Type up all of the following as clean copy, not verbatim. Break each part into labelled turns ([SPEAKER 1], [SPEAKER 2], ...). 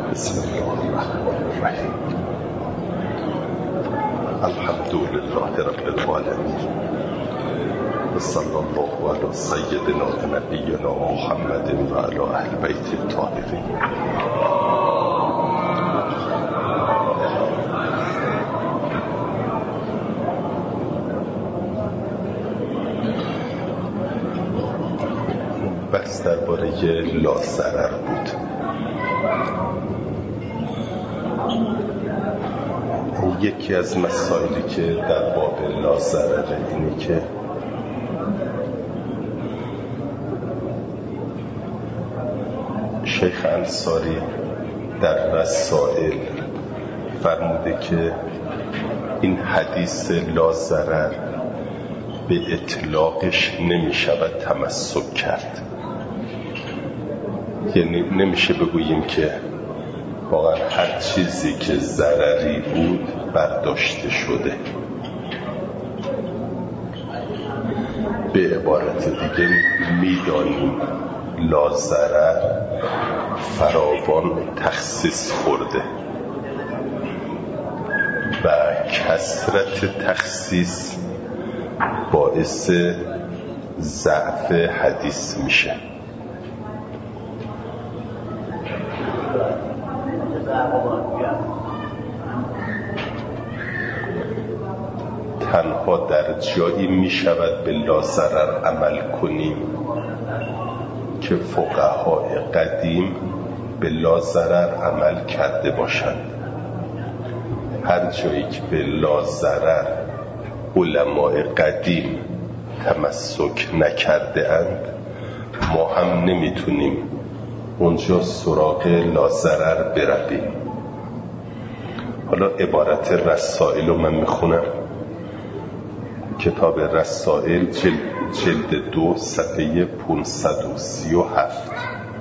[SPEAKER 1] بسم الله الرحمن الرحیم. الحمد لله رب العالمین و صلی الله علی سیدنا و نبینا محمد و علی اهل بیت الطاهرین. بحث درباره لاضرر بود. یکی از مسائلی که در باب لاضرره اینه که شیخ انصاری در رسائل فرموده که این حدیث لاضرر به اطلاقش نمی شود تمسک کرد. یعنی نمیشه بگوییم که واقعا هر چیزی که ضرری بود برداشته شده. به عبارت دیگه میدانیم لاضرر فراوان تخصیص خورده و کثرت تخصیص باعث ضعف حدیث میشه. تنها در جایی می شود به لاضرر عمل کنیم که فقهای قدیم به لاضرر عمل کرده باشند. هر جایی که به لاضرر علماء قدیم تمسک نکرده اند ما هم نمیتونیم اونجا سراغ لاضرر برویم. حالا عبارت رسائل رو من میخونم. کتاب رسائل جلد 2 صفحه 537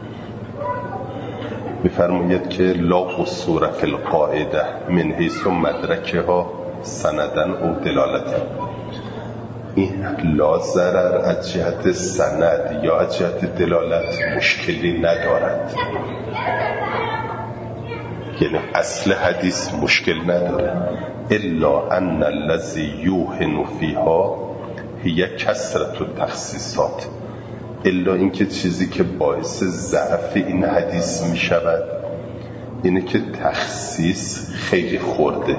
[SPEAKER 1] میفرماید که لا قصور فی القاعده من حیث مدرکها سندن او دلالتا. این لاضرر از جهت سند یا از جهت دلالت مشکلی ندارد. یعنی اصل حدیث مشکل نداره. الا ان الذی یوهن فیها هی کثرت التخصیصات. الا اینکه چیزی که باعث ضعف این حدیث می شود اینه که تخصیص خیلی خورده.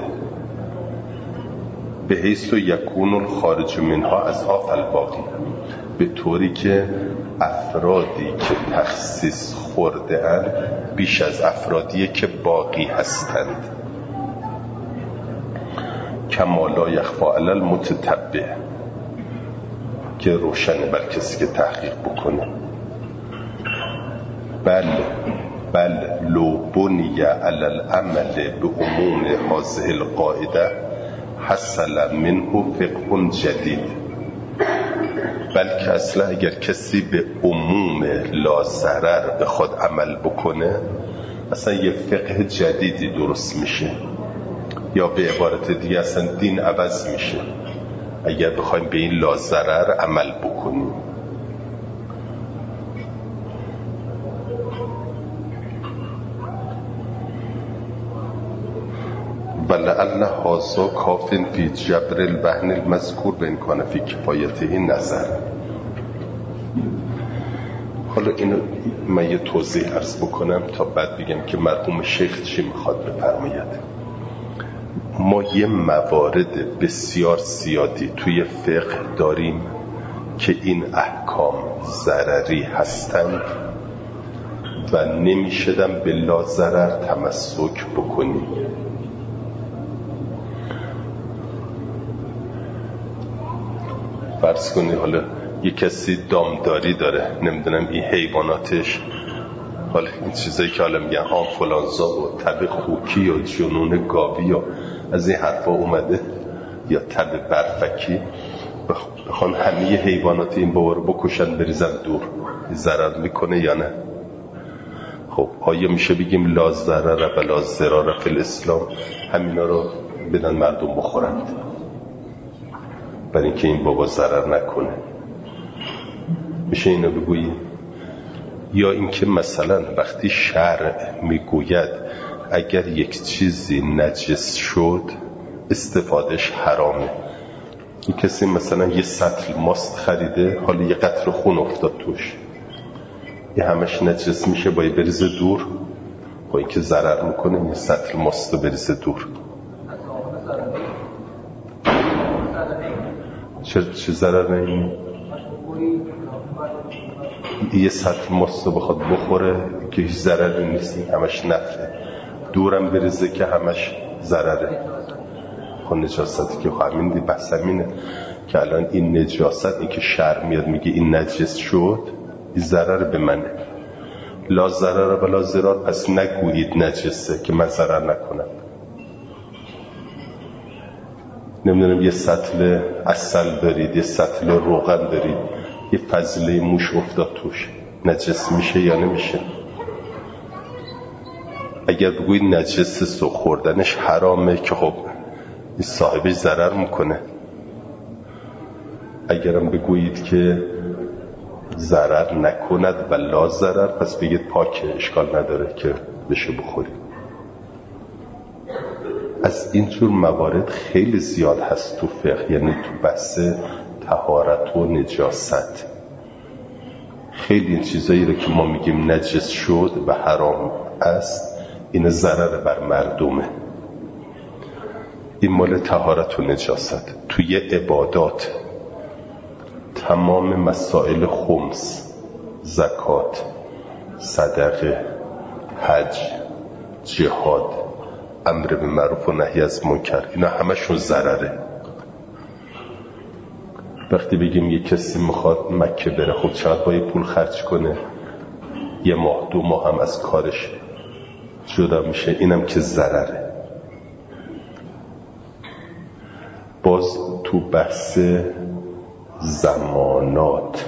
[SPEAKER 1] به حیث یکون الخارج منها اضعاف الباقی، به طوری که افرادی که تخصیص خورده اند بیش از افرادی که باقی هستند. کما لا یخفی علی المتتبع، که روشنه بر کسی که تحقیق بکنه. بل لو بنی علی العمل به عموم هذه القاعده حصل منه فقه جدید. بلکه اصلا اگر کسی به عموم لاضرر بخواد عمل بکنه اصلا یه فقه جدیدی درست میشه، یا به عبارت دیگه اصلا دین عوض میشه اگر بخوایم به این لاضرر عمل بکنیم. ولعل هذا کاف فی جبر الوهن المذکور و امکان فی کفایت این نظر. حالا اینو من یه توضیح عرض بکنم تا بعد بگم که مرحوم شیخ چی میخواد بفرماید. ما یه موارد بسیار زیادی توی فقه داریم که این احکام ضرری هستند و نمیشدن به لاضرر تمسک بکنیم. فرض کنی حالا یه کسی دامداری داره، نمیدونم این حیواناتش، حالا این چیزایی که حالا میگن آنفولانزا و تب خوکی و جنون گاوی و از این حرفا اومده، یا تب برفکی، بخوان همه حیوانات این بابا رو بکشن بریزن دور، ضرر میکنه یا نه؟ خب آیا میشه بگیم لا ضرر و لا ضرار فی الاسلام، همینا رو بدن مردم بخورند برای اینکه این بابا ضرر نکنه؟ میشه اینو بگوییم؟ یا اینکه مثلا وقتی شرع میگوید اگر یک چیزی نجس شد استفادهش حرامه. این کسی مثلا یه سطل ماست خریده، حالا یه قطره خون افتاد توش، یه همش نجس میشه، باید بریزه دور، با اینکه ضرر میکنه یه سطل ماست رو بریزه دور. چه ضرر نمیده؟ یه سطل ماست رو بخواد بخوره که هیچ ضرری نیست، همش نفعه. دورم بریزه که همش ضرره. خب نجاستی که همین دی بحث همینه که الان این نجاست، این که شرع میاد میگه این نجس شد، این ضرر به منه. لا ضرر ولا ضرار، پس نگویید نجسه که من ضرر نکنم. نمیدونم یه سطل عسل دارید، یه سطل روغن دارید، یه فضله موش افتاد توش، نجس میشه یا نمیشه؟ اگر بگوید نجس سو خوردنش حرامه که خب این صاحبش ضرر میکنه. اگرم بگویید که ضرر نکند و لا ضرر، پس بگید پاکه، اشکال نداره که بشه بخورید. از اینجور موارد خیلی زیاد هست تو فقه، یعنی تو بحث طهارت و نجاست. خیلی این چیزایی رو که ما میگیم نجس شد و حرام است، این ضرر بر مردمه. این مال طهارت و نجاست. توی عبادات تمام مسائل خمس، زکات، صدقه، حج، جهاد، امر به معروف و نهی از منکر، اینا همشون ضرره. وقتی بگیم یک کسی میخواد مکه بره، خب چقدر باید پول خرج کنه؟ یه ماه 2 ماه هم از کارش جدا میشه، اینم که ضرره. باز تو بحث ضمانات،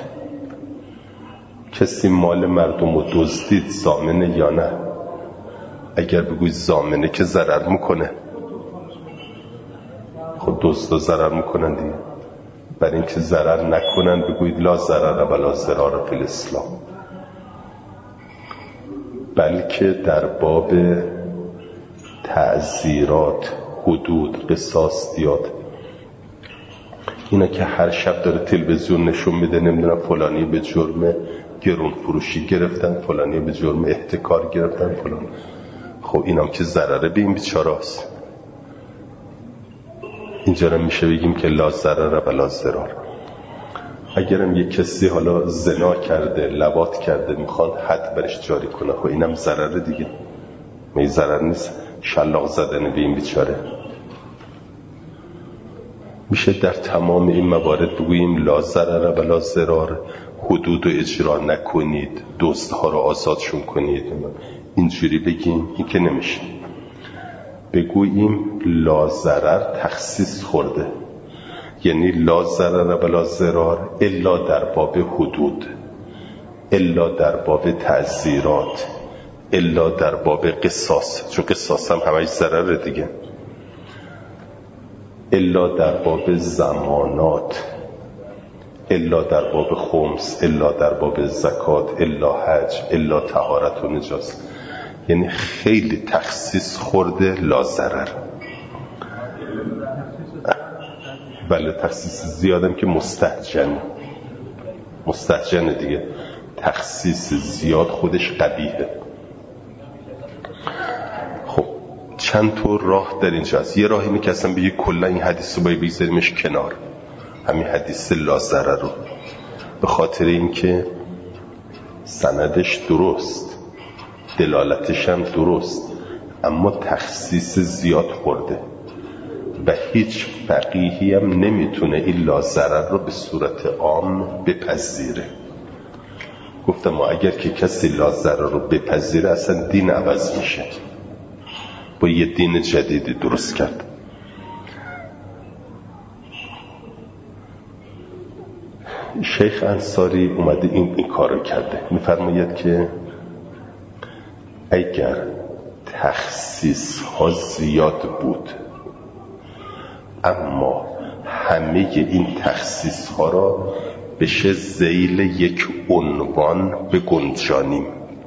[SPEAKER 1] کسی مال مردم رو دزدید ضامنه یا نه؟ اگر بگوید ضامنه که ضرر میکنه، خب دزدا ضرر میکنن دیگه. برای اینکه ضرر نکنن بگوید لا ضرر ولا ضرار فی الاسلام. بلکه در باب تعزیرات، حدود، قصاص، دیات، اینا که هر شب داره تلویزیون نشون میده، نمیدونم فلانی به جرم گرون فروشی گرفتن، فلانی به جرم احتکار گرفتن، فلان. خب اینام که ضرره به این بیچاره است. اینجا رو میشه بگیم که لا ضرر ولا ضرار. اگرم یک کسی حالا زنا کرده، لواط کرده، میخوان حد برش جاری کنه، خب اینم ضرره دیگه. می ضرر نیست شلاق زدن به این بیچاره. میشه در تمام این موارد بگوییم لا ضرر ولا ضرار، حدود رو اجرا نکنید، دزدها رو آزادشون کنید، اینجوری بگیم. این که نمیشه. بگوییم لا ضرر تخصیص خورده، یعنی لا ضرر ولا ضرار الا در باب حدود، الا در باب تعزیرات، الا در باب قصاص، چون قصاص هم همش ضرر دیگه، الا در باب ضمانات، الا در باب خمس، الا در باب زکات، الا حج، الا طهارت و نجاست. یعنی خیلی تخصیص خورده لا ضرر. بله تخصیص زیادم که مستهجن دیگه. تخصیص زیاد خودش قبیحه. خب چند طور راه در اینجا هست. یه راهی اینه که اصلا بگی کلا این حدیث رو باید بگذاریمش کنار، همین حدیث لا ضرر رو، به خاطر اینکه سندش درست، دلالتش هم درست، اما تخصیص زیاد خورده و هیچ فقیهی هم نمیتونه این لا ضرر رو به صورت عام بپذیره. گفتم ما اگر که کسی لا ضرر رو بپذیره اصلا دین عوض میشه، با یه دین جدیدی درست کرد. شیخ انصاری اومده این کارو کرده. میفرماید که اگر تخصیص ها زیاد بود اما همه این تخصیص ها را بشه ذیل یک عنوان بگنجانیم.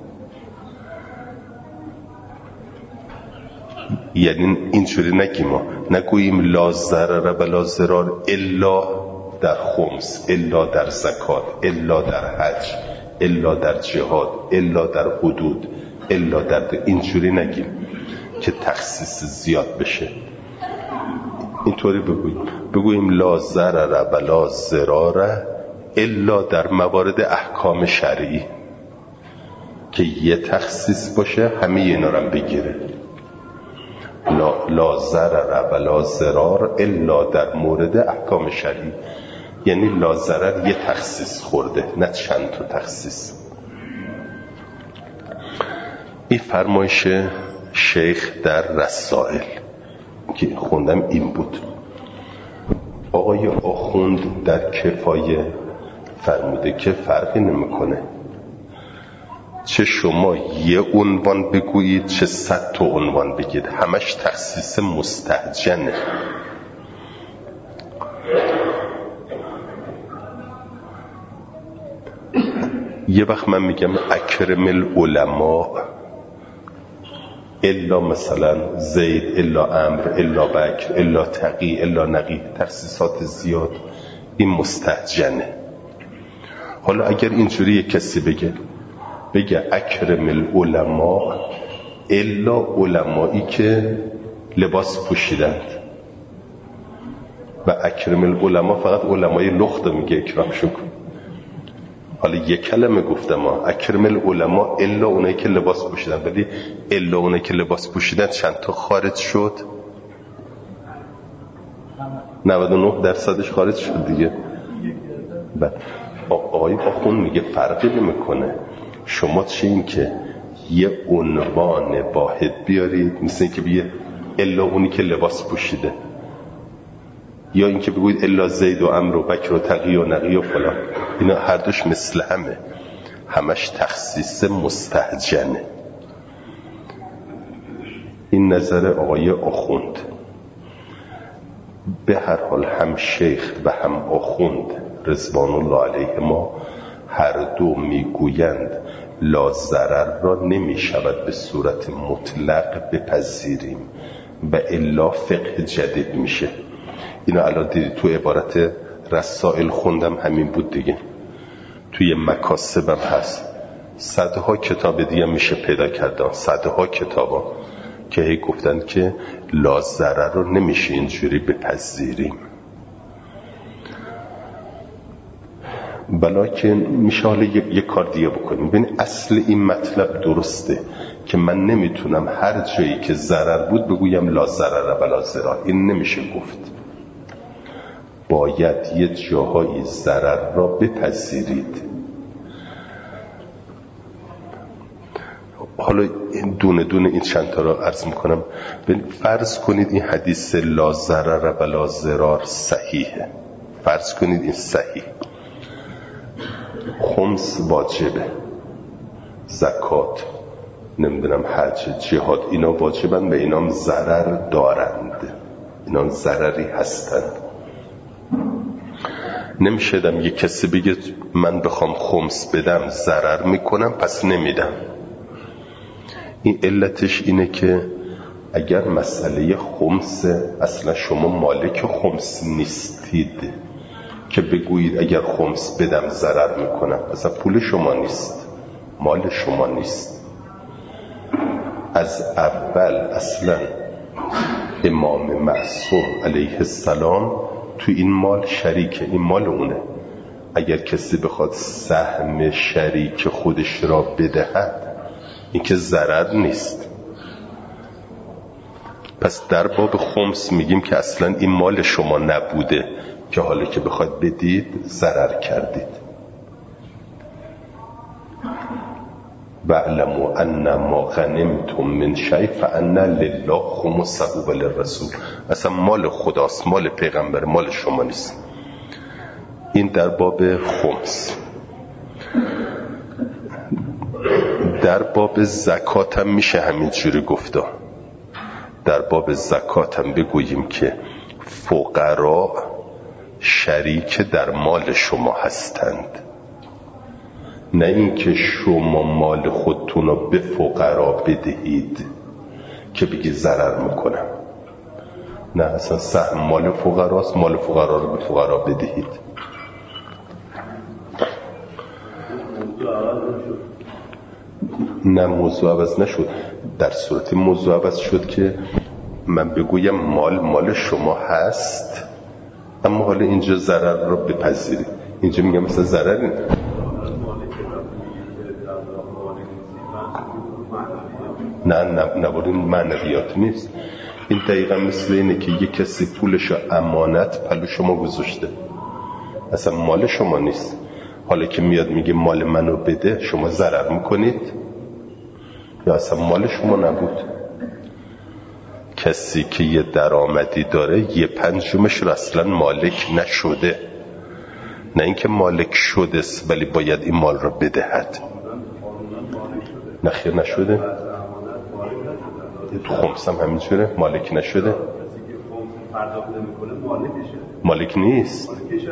[SPEAKER 1] یعنی اینجوری نگیم، ما نگوییم لا ضرر و لا ضرار الا در خمس، الا در زکات، الا در حج، الا در جهاد، الا در حدود، الا در اینجوری نگیم که تخصیص زیاد بشه. اینطوری بگوییم لا ضرر و لا ضرار الا در موارد احکام شرعی که یه تخصیص باشه همه اینا رو بگیره. لا ضرر و لا ضرار الا در مورد احکام شرعی، یعنی لا ضرر یه تخصیص خورده نه چند تا تخصیص. این فرمایش شیخ در رسائل که خوندم این بود. آقای آخوند در کفایه فرموده که فرقی نمیکنه چه شما یه عنوان بگویید چه 100 تا عنوان بگید، همش تخصیص مستهجنه. یه وقت من میگم اکرم العلماء الا مثلا زید، الا عمرو، الا بکر، الا تقی، الا نقی، تخصیصات زیاد، این مستهجنه. حالا اگر اینجوری کسی بگه اکرم العلماء الا علمایی که لباس پوشیدند، و اکرم العلماء فقط علمای لخت میگه اکرام شکر. حالا یک کلمه گفتم اکرم العلماء الا اونایی که لباس پوشیدن، ولی الا اونایی که لباس پوشیدن چند تا خارج شد؟ 99% خارج شد دیگه. آقای آخون میگه فرقی نمیکنه شما چه این که یه عنوان واحد بیارید، مثل این که بگه الا اونی که لباس پوشیده، یا اینکه بگوید الا زید و عمرو و بکر و تقی و نقی و فلان، اینا هر دوش مثل همش تخصیص مستهجنه. این نظر آقای آخوند. به هر حال هم شیخ و هم آخوند رضوان الله علیه ما هر دو میگویند لا ضرر را نمی شود به صورت مطلق بپذیریم و الا فقه جدید میشه. اینا الان دیدید تو عبارت رسائل خوندم همین بود دیگه، توی مکاسبم هست، صدها کتاب دیگه میشه پیدا کردن، صدها کتابا که هی گفتن که لا ضرر رو نمیشه اینجوری بپذیریم. بلکه میشه حالا یک کار دیگه بکنیم. ببین اصل این مطلب درسته که من نمیتونم هر جایی که ضرر بود بگویم لا ضرر و لا ضرار، این نمیشه گفت. باید یه جاهایی ضرر را بپذیرید. حالا دونه دونه این چند تا را عرض میکنم. فرض کنید این حدیث لا ضرر و لا ضرار صحیحه، فرض کنید این صحیح، خمس واجبه، زکات، نمیدونم حج، جهاد، اینا واجبن و اینا هم ضرر دارند، اینا هم ضرری هستند. نمیشدم یه کسی بگه من بخوام خمس بدم ضرر میکنم پس نمیدم. این علتش اینه که اگر مسئله خمس اصلا شما مالک خمس نیستید که بگویید اگر خمس بدم ضرر میکنم، اصلا پول شما نیست، مال شما نیست. از اول اصلا امام معصوم علیه السلام تو این مال شریکه، این مال اونه. اگر کسی بخواد سهم شریک خودش را بدهد این که ضرر نیست. پس در باب خمس میگیم که اصلا این مال شما نبوده که حالا که بخواد بدید ضرر کردید. وَاعْلَمُوا أَنَّ مَا غَنِمْتُم مِّن شَيْءٍ فَأَنَّ لِلَّهِ خُمُسَهُ وَلِلرَّسُولِ. اصلا مال خداست، مال پیغمبر، مال شما نیست. این در باب خمس. در باب زکات هم میشه همینجوری گفته. در باب زکات هم بگوییم که فقرا شریک در مال شما هستند، نه اینکه شما مال خودتون رو به فقرا بدهید که بگی ضرر میکنم. نه، اصلا سهم مال فقراست، مال فقرا رو به فقرا بدهید. نه، موضوع عوض نشد. در صورتی موضوع عوض شد که من بگویم مال شما هست، اما حالا اینجا ضرر رو بپذیرید. اینجا میگم مثلا ضرری نه این معنویات نیست. این دقیقا مثل اینه که یک کسی پولش امانت پلو شما گذاشته، اصلا مال شما نیست. حالا که میاد میگه مال منو بده، شما ضرر میکنید یا اصلا مال شما نبود؟ کسی که یه درآمدی داره 1/5 رو اصلا مالک نشده، نه اینکه مالک شده است ولی باید این مال رو بدهد. نخیر نشده. تو خمس هم همینجوره، مالک نشده. مالک نیست.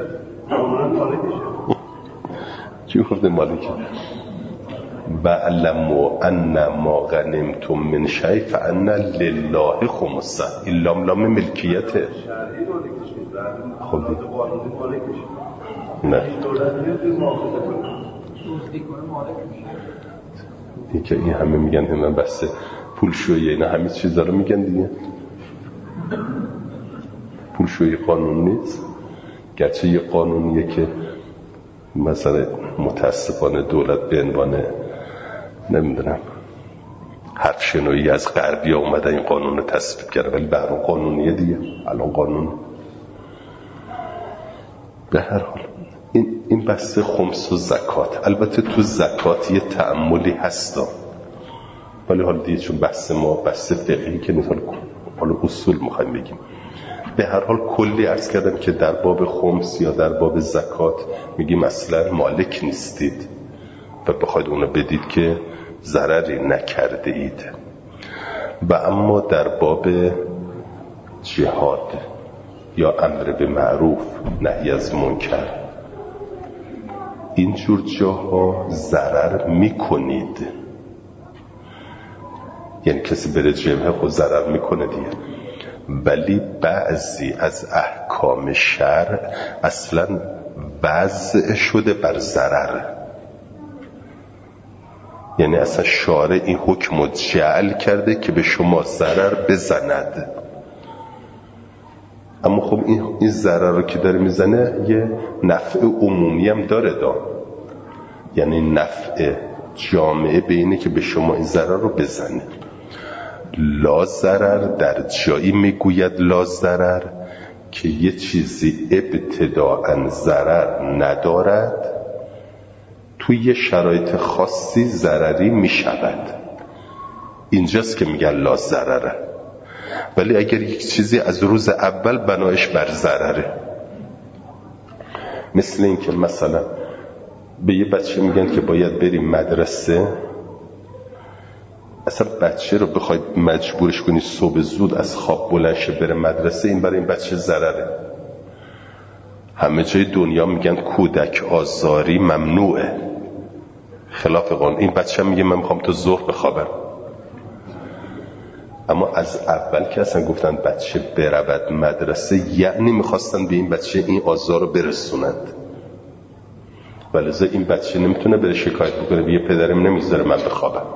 [SPEAKER 1] چی گفته مالک؟ وَاعْلَمُوا أَنَّ مَا غَنِمْتُم مِّن شَيْءٍ فَأَنَّ لِلَّهِ خُمُسَهُ. این لام ملکیته. خب نه، این همه میگن من بس پولشویی، اینا همه چیزا رو میگن دیگه. پولشویی قانون نیست، گرچه یه قانونیه که مثلا متاسفانه دولت به عنوان نمیدونم حرف شنویی از غربی ها اومده این قانون رو تصویب کرده، ولی به هر حال قانونیه دیگه. الان قانون به هر حال این بحث خمس و زکات. البته تو زکات یه تأملی هستا، ولی حالا دیگه چون بحث ما بحث فقهی که نیست، حالا اصول میخوایم بگیم. به هر حال کلی عرض کردم که در باب خمس یا در باب زکات میگیم اصلا مالک نیستید و بخواید اونو بدید که ضرری نکرده اید. و اما در باب جهاد یا امر به معروف نهی از منکر، اینجور جاها ضرر میکنید. یعنی کسی بره جبهه خود ضرر میکنه دیگه، ولی بعضی از احکام شرع اصلا وضع شده بر ضرر. یعنی اصلا شارع این حکم رو جعل کرده که به شما ضرر بزند. اما خب این ضرر رو که داره میزنه یه نفع عمومی هم داره یعنی نفع جامعه به اینه که به شما این ضرر رو بزنه. لا ضرر در جایی میگوید لا ضرر که یه چیزی ابتداءً ضرر ندارد، توی یه شرایط خاصی ضرری میشود. اینجاست که میگن لا ضرره. ولی اگر یک چیزی از روز اول بنایش بر ضرره، مثل این که مثلا به یه بچه میگن که باید بریم مدرسه، اصلا بچه رو بخواید مجبورش کنی صبح زود از خواب بلند شه بره مدرسه، این برای این بچه ضرره. همه جای دنیا میگن کودک آزاری ممنوعه، خلاف قانون. این بچه هم میگه من میخوام تا ظهر بخوابم. اما از اول که اصلا گفتن بچه برود مدرسه، یعنی میخواستن به این بچه این آزار رو برسونند. ولذا این بچه نمیتونه بره شکایت بکنه بگه پدرم نمیذاره من بخوابم،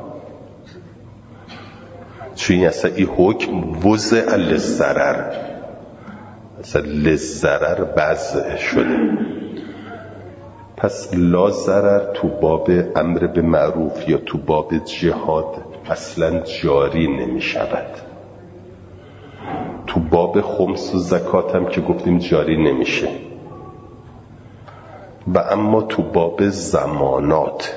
[SPEAKER 1] چون این اصلا این حکم وضع للضرر، اصلا للضرر وضع شده. پس لا ضرر تو باب امر به معروف یا تو باب جهاد اصلا جاری نمی شود. تو باب خمس و زکات هم که گفتیم جاری نمیشه. و اما تو باب زمانات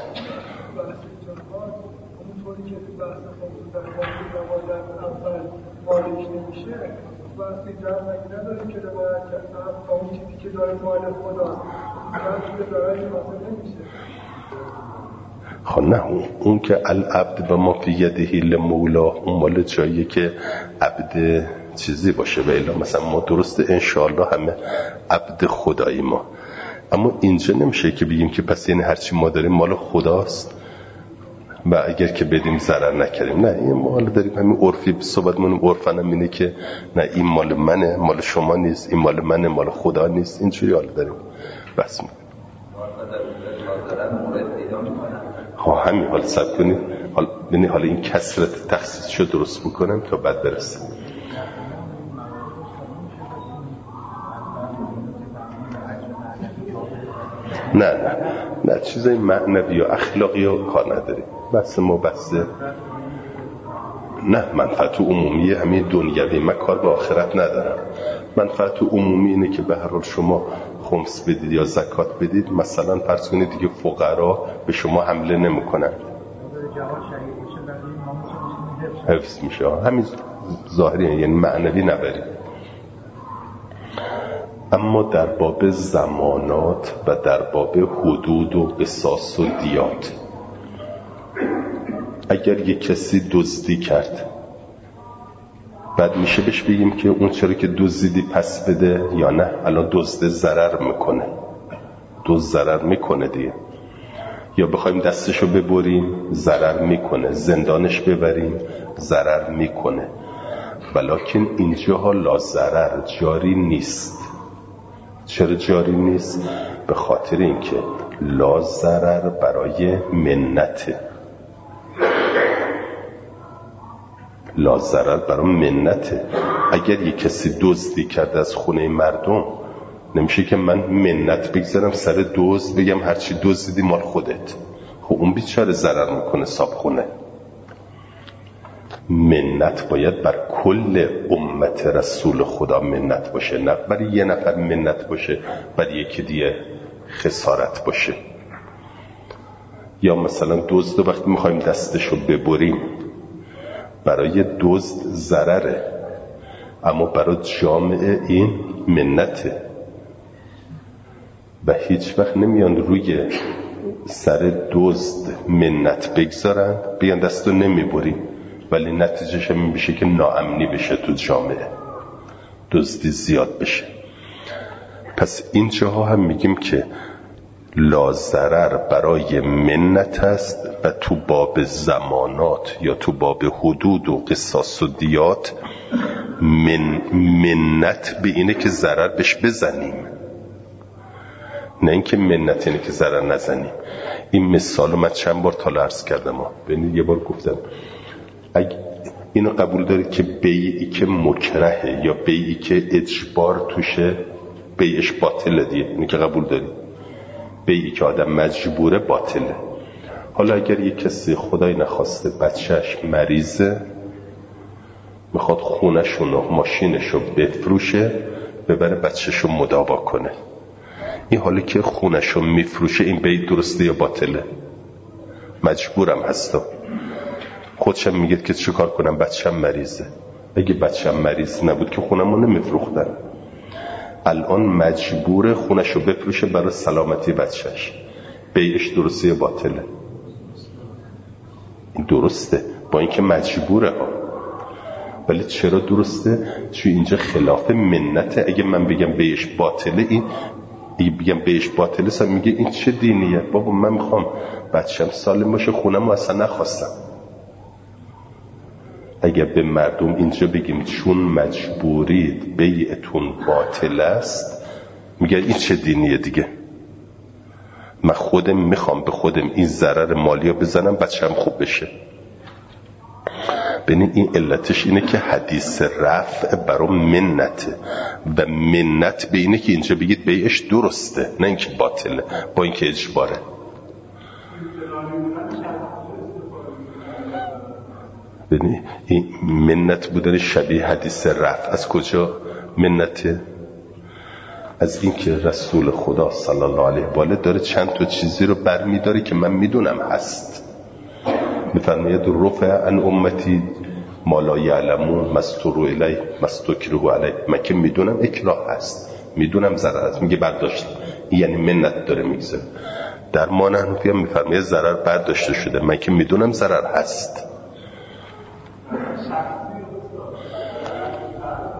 [SPEAKER 1] خب نه، اون که العبد و ما فی یده لمولا، اون مال جاییه که عبد چیزی باشه. و الا مثلا ما درسته انشاءالله همه عبد خدایی ما، اما اینجا نمیشه که بگیم که پس یعنی هرچی ما داریم مال خداست و اگر که بدیم ضرر نکردیم. نه، این مال داریم، همین عرفی صحبتمون عرفن هم اینه که نه این مال منه، مال شما نیست، این مال منه، مال خدا نیست. اینجوری حالا داریم بس میکنیم. همین حال صبر کنید، حالا این کسرت تخصیصشو درست بکنم تا بعد برسیم. نه چیزای معنوی و اخلاقی و کار نداریم. بس ما بسته نه منفعت عمومی همین دنیوی، من کار به آخرت ندارم. منفعت عمومی اینه که به هر حال شما خمس بدید یا زکات بدید، مثلا فرض کنید دیگه فقرا به شما حمله نمیکنن، حفظ میشه. همین ظاهری یعنی معنوی نبرید. اما در باب زمانات و در باب حدود و قصاص و دیات، اگر یک کسی دزدی کرد، بعد میشه بهش بگیم که اون چرا که دزدیدی پس بده یا نه؟ الان دزد ضرر میکنه، دزد ضرر میکنه دیگه. یا بخوایم دستشو ببریم ضرر میکنه، زندانش ببریم ضرر میکنه. ولکن اینجاها لا ضرر جاری نیست. چرا جاری نیست؟ به خاطر اینکه لا ضرر برای منته، لا ضرر برای منته. اگر یک کسی دزدی کرده از خونه مردم، نمیشه که من منت بگذارم سر دزد بگم هرچی دزدیدی مال خودت. خب اون بیچاره ضرر میکنه صاحب خونه. منت باید بر کل امت رسول خدا منت باشه، نه برای یه نفر منت باشه برای یکی دیگه خسارت باشه. یا مثلا دزد وقتی میخوایم دستشو ببریم، برای دزد ضرره اما برای جامعه این منته. و هیچ وقت نمیان روی سر دزد منت بگذارن بیان دستو نمیبریم، ولی نتیجهش همین بشه که ناامنی بشه تو جامعه، دزدی زیاد بشه. پس اینجاها هم میگیم که لا ضرر برای منت است و تو باب زمانات یا تو باب حدود و قصاص و دیات منت به اینه که ضرر بهش بزنیم، نه اینکه منت اینه که ضرر نزنیم. این مثالو من چند بار تا عرض کردم، ببینید یه بار گفتم اگه اینو قبول دارید که بیعی که مکرهه یا بیعی که اجبار توشه بیعش باطله دیگه، اینو که قبول دارید. بیعی که آدم مجبوره باطله. حالا اگر یک کسی خدای نخواسته بچهش مریضه، میخواد خونشون و ماشینشو بفروشه ببره بچهشو مداوا کنه، این حالی که خونشو میفروشه این بیع درسته یا باطله؟ مجبورم هستا. خودشم میگه که چه کار کنم بچه‌م مریضه. اگه بچه‌م مریض نبود که خونمو نمیفروختن. الان مجبوره خونشو بفروشه برای سلامتی بچهش. بیعش درسته یا باطله؟ این درسته، با اینکه مجبوره ها. ولی چرا درسته؟ چون اینجا خلاف منته. اگه من بگم بیعش باطله، این بگم بیعش باطله، سا میگه این چه دینیه؟ بابا من میخوام بچه‌م سالم باشه، خونمو اصلا نخواستم. اگر به مردم اینجا بگیم چون مجبورید بیعتون باطل است، میگه این چه دینیه دیگه؟ من خودم میخوام به خودم این ضرر مالی بزنم بچه‌م خوب بشه. ببین این علتش اینه که حدیث رفع برای منته و منت به اینه که اینجا بگید بیعش درسته، نه اینکه باطله با اینکه اجباره. ببین این منت بودن شبیه حدیث رفع. از کجا منته؟ از این که رسول خدا صلی الله علیه و آله داره چند تا چیزی رو برمی‌داره که من میدونم هست. میفرماید رفع عن امتی ما لا یعلمون مستور الی مستکره علی. من که میدونم اکراه هست، میدونم ضرر هست، میگه برداشت. یعنی منت داره میگذاره. در ما حنفی هم میفرماید ضرر برداشته شده، من که میدونم ضرر هست.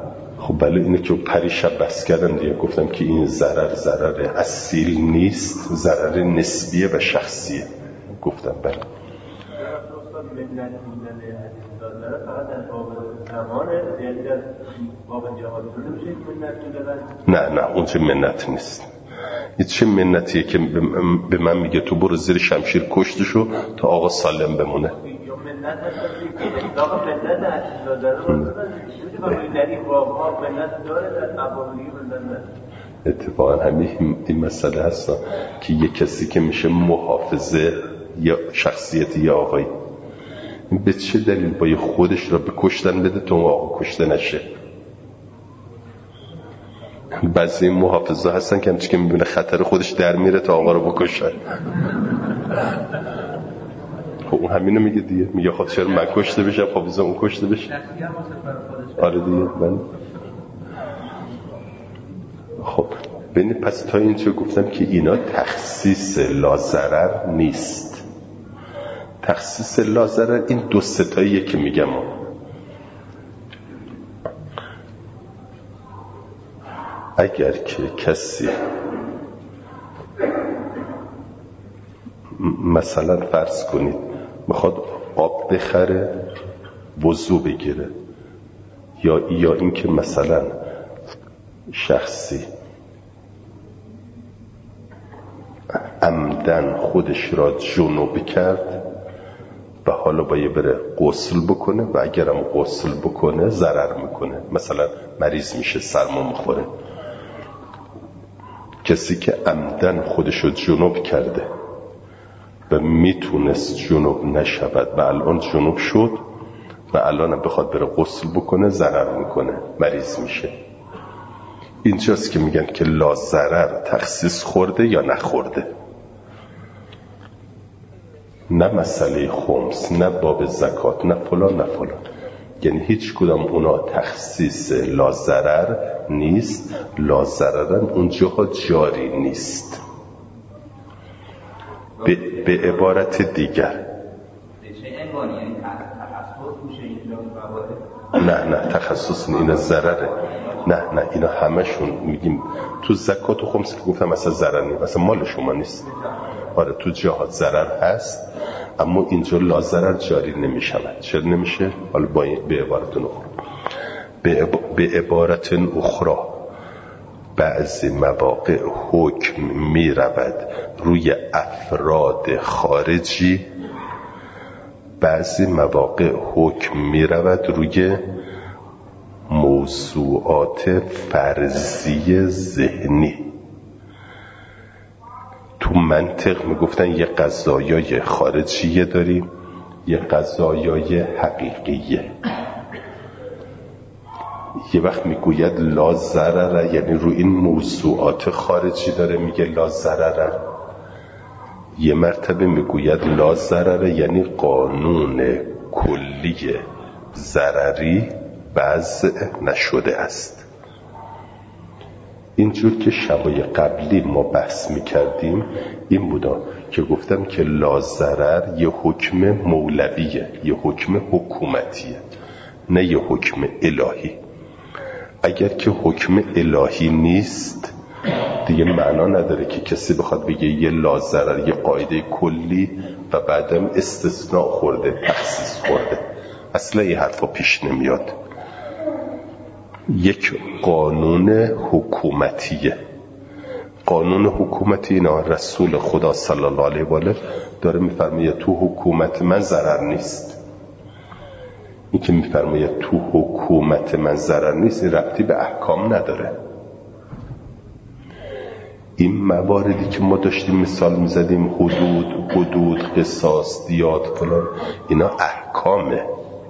[SPEAKER 1] خب بله اینه که پریشب بس کردن دیگه، گفتم که این ضرر اصیل نیست، ضرر نسبیه و شخصیه. گفتم بله نه اون چه منت نیست. این چه منتیه که به من میگه تو برو زیر شمشیر کشتشو تا آقا سالم بمونه. اتفاقا همین این مسئله هست که یه کسی که میشه محافظه یا شخصیت یا آقایی، به چه دلیل باید خودش را به کشتن بده تا آقا کشته نشه؟ بعضی محافظه هستن که همچه که میبینه خطر خودش در میره تا آقا رو بکشن. خب اون همینو میگه دیگه، میگه خب چرا من کشته بشم، خب بذار اون کشته بشه. آره دیگه من خب ببین پس تا اینجا گفتم که اینا تخصیص لازرر نیست. تخصیص لازرر این دو ستاییه که میگم. اگر که کسی مثلا فرض کنید میخواد آب بخره وضو بگیره، یا این که مثلا شخصی عمدن خودش را جنوب کرد و حالا باید بره غسل بکنه و اگرم غسل بکنه ضرر میکنه، مثلا مریض میشه، سرما میخوره. کسی که عمدن خودش رو جنوب کرده و میتونست جنوب نشود و الان جنوب شد و الان بخواد بره غسل بکنه ضرر میکنه، مریض میشه. اینجاست که میگن که لا ضرر تخصیص خورده یا نخورده. نه مسئله خمس، نه باب زکات، نه فلان. یعنی هیچ کدام اونا تخصیص لا ضرر نیست. لا ضررن اونجاها جاری نیست. به عبارت دیگر نه تخصص اینا ضرره. نه اینا همشون میگیم تو زکات و خمس که گفتم مثلا ضرر نیست، مثلا مال شما نیست. آره تو جهاد ضرر هست اما اینجا لا ضرر جاری نمیشود. چرا نمیشه؟ حالا به عبارت اخرى بعضی مواقع حکم می رود روی افراد خارجی، بعضی مواقع حکم می رود روی موضوعات فرضی ذهنی. تو منطق می گفتن یه قضایای خارجیه داریم، یه قضایای حقیقیه. یه وقت میگوید لا ضرر یعنی روی این موضوعات خارجی داره میگه لا ضرر. یه مرتبه میگوید لا ضرر یعنی قانون کلی ضرری وضع نشده است. اینجور که شبای قبلی ما بحث میکردیم این بودا که گفتم که لا ضرر یه حکم مولویه، یه حکم حکومتیه، نه یه حکم الهی. اگر که حکم الهی نیست دیگه معنا نداره که کسی بخواد بگه یه لا ضرر یه قاعده کلی و بعدم استثناء خورده، تخصیص خورده. اصلا این حرفا پیش نمیاد. یک قانون حکومتیه. قانون حکومتی اینا رسول خدا صلی الله علیه و آله داره میفرماید تو حکومت من ضرر نیست. این که میفرماید تو حکومت من ضرر نیست ربطی به احکام نداره. این مواردی که ما داشتیم مثال میزدیم حدود قصاص دیات فلان اینا احکامه.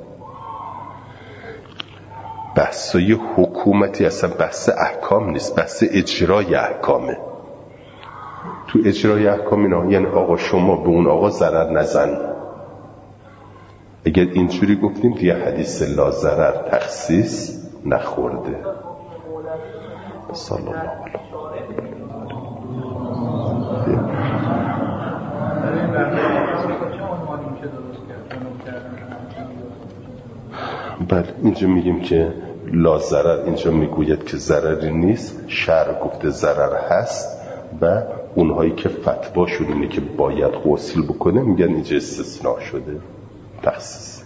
[SPEAKER 1] بحثای حکومتی اصلا بحث احکام نیست، بحث اجرای احکامه. تو اجرای احکام اینا یعنی آقا شما به اون آقا ضرر نزن. اگر اینجوری گفتیم دیگه حدیث لا ضرر تخصیص نخورده. صلی الله علیه بله اینجا میگیم که لا ضرر اینجا میگوید که ضرری نیست، شرع گفته ضرر هست و اونهایی که فتواشون اینه که باید غسل بکنه میگن اینجا استثناء شده، تخصیص.